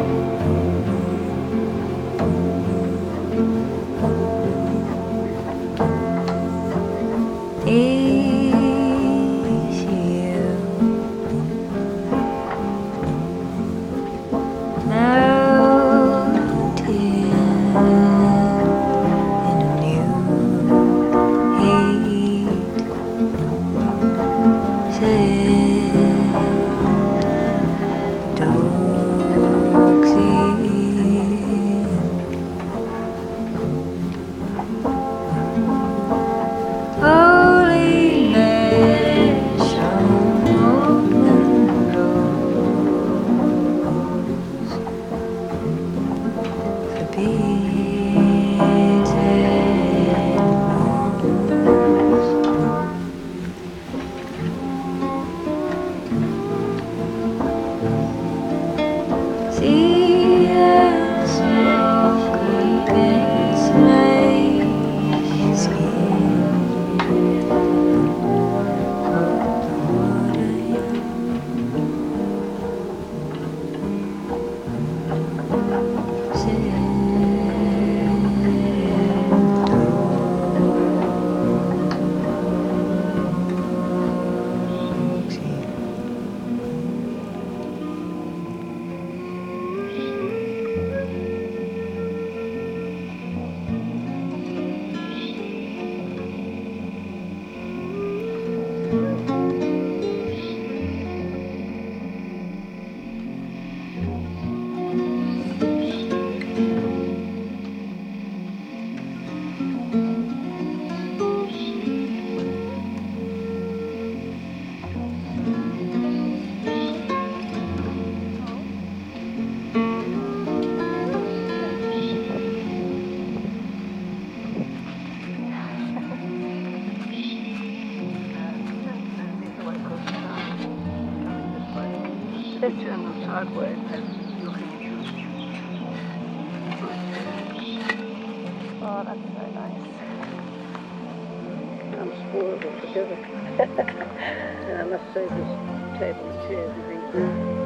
Is you melting in a new heat? Holiness on the rose, forbidden rose. See and smoke against my skin. Let's turn them sideways and look at each other. Oh, that's so nice. I'm spoiled altogether. And I must say this table and chairs are easy.